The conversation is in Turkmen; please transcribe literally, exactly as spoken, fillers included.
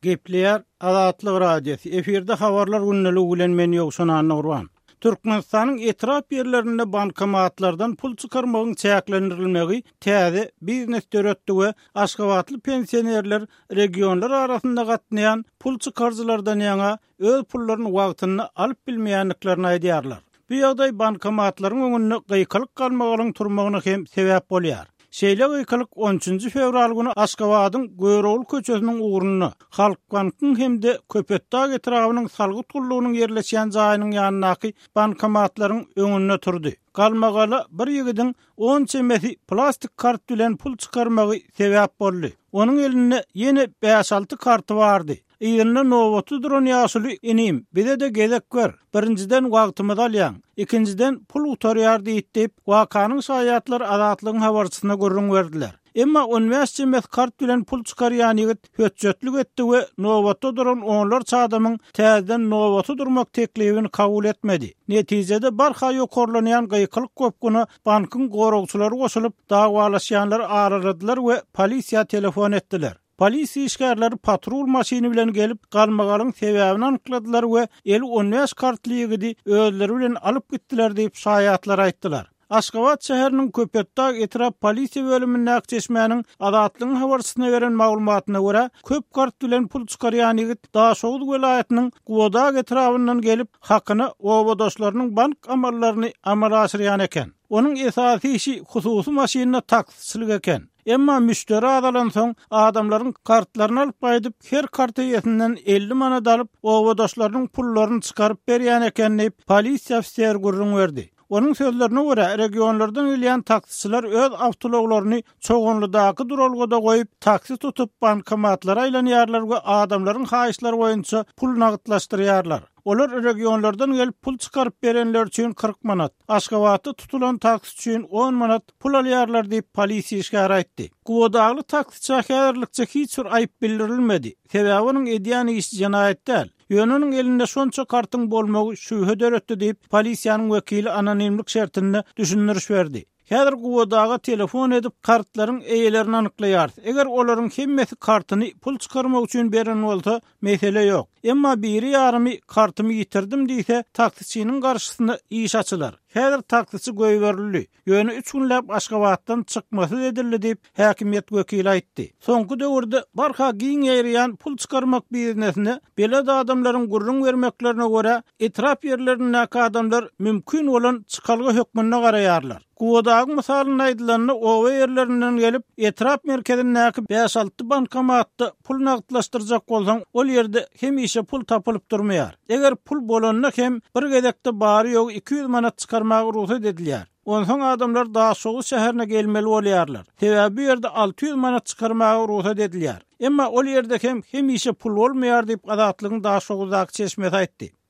Gepleyer Azatlyk radiosu. Eferde habarlar günnälik bilen men ýokşan Nurwan. Türkmenistanyň etrap ýerlerinde bankomatlardan pul çykarmagyň çäklendirilmegi täze biznes döretdi we Aşgabatly pensionerler regionlar arasynda gatnaýan pul çykarjylardan ýa öz pullaryny wagtyny alyp bilmeýänliklaryny aýdýarlar. Bu ýagdaý bankomatlaryň öňünde gyýkylyk galmagynyň turmagyna hem sebäp bolýar. Şeýle gyýkylyk on üçinji fevral güni Aşgabatyň Göýrogul köçesiniň uğruny Halk Bankynyň hemde Köpetdag etrawynyň salgy tullugynyň ýerleşýän jaýynyň ýanynaky bankomatlaryň öňünde turdy. Galmagaly bir ýigidiň on çemesi plastik kart bilen pul çykarmagy sebäp boldy. Onuň elinde ýene beş alty karty bardy. Ýerine nowaty duran ýaşuly inim, bide de gezek ber. Birinciden wagtymyzy alýan, ikinciden pul utarýar diýip wakanyň şaýatlar azatlygyň habarçysyna görüň berdiler. Emma on beş çemes kart bilen pul çykarýan ýigit höçjötlik etdi we nowaty duran onlar çadamyň täzeden nowaty durmak teklibini kabul etmedi. Netijede barha ýokarlanýan gyýkylyk köpgüni bankyň goragçylary goşulyp dagwalaşýanlar araladylar we polisiýa telefon etdiler. Polisiýa işgärleri patrul maşyny bilen gelip galmagalyň sebäbini anykladylar we el on beş kartlygydy özleri bilen alyp gitdiler diýip şaýatlar aýtdylar. Aşgabat şäheriniň Köpetdag etrap polisiýa bölüminiň akçeşmäniň azatlygyň habarçysyna beren maglumatyna görä, köp kart bilen pul çykarýan ýigit Daşowut welaýatynyň Gowadag etrabyndan gelip hakyny owadoşlarynyň bank amallaryny amala aşyrýan eken. Onuň esasy işi hususy maşynyna taksçylyk eken. Emma müşteri adalan soň adamlaryň kartlaryny alyp gaýdyp her kart ýetinden elli manat alyp owadoşlarynyň pullaryny çykaryp berýän eken diýip polisiýa ofisiýeri gurrun berdi. Onun sözlerine göre regionlardan gelýän taksiçiler öz awtologlaryny çoğunludaky duralgada goýup taksi tutup bankomatlara aýlanýarlar we adamlaryň haýyşlary boýunça pul nagdlaşdyrýarlar. Olar regionlardan gelip pul çykaryp berenler üçin kırk manat, Aşgabatda tutulan taksi üçin on manat pul alýarlar diýip polisiýa işgär aýtdy. Gowdagly taksi şäherlikçe hiç bir aýyp bildirilmedi. Sebäbi onuň edýän işi jinaýat däl. Ýönüniň elinde şonça kartyň bolmagy şübhe döretdi diýip polisiýanyň wekili anonimlik şertinde düşündiriş berdi. Häzir Gowdaga telefon edip kartlaryň eýelerini anyklaýar. Eger olaryň hemmesi kartyny pul çykarmak üçin beren bolsa, mesele ýok. Emma biri ýarymy kartymy ýitirdim diýse, taksiçiniň garşysyna iş açylar. Häzir taksiçi goýberildi. Ýöne üç günläp Aşgabatdan çykmasy edildi diýip häkimiýet wekili aýtdy. Soňky döwürde barha giň ýerýän pul çykarmak biznesine belä da adamlaryň gurrun bermeklerine görä etrap ýerlerindäki adamlar mümkin bolan çykalgy hökmüne garaýarlar. Gowdagy mysalyny aýdylanyny owa ýerlerinden gelip etrap merkezindäki beş alty bankomatda pul nagdlaşdyrjak bolsaň, ol ýerde hem işe pul tapylyp durmaýar. Eger pul bolanyna hem bir gezekde bary ýok iki yüz manat çykarmagy ruhsat edilýär. Onsoň adamlar Daşowut şäherine gelmeli bolýarlar. Sebäbi bu ýerde alty yüz manat çykarmagy ruhsat edilýär. Emma ol ýerde hem hem işe pul bolmaýar diýip azatlygyň Daşowutdaky çeşmesi aýtdy.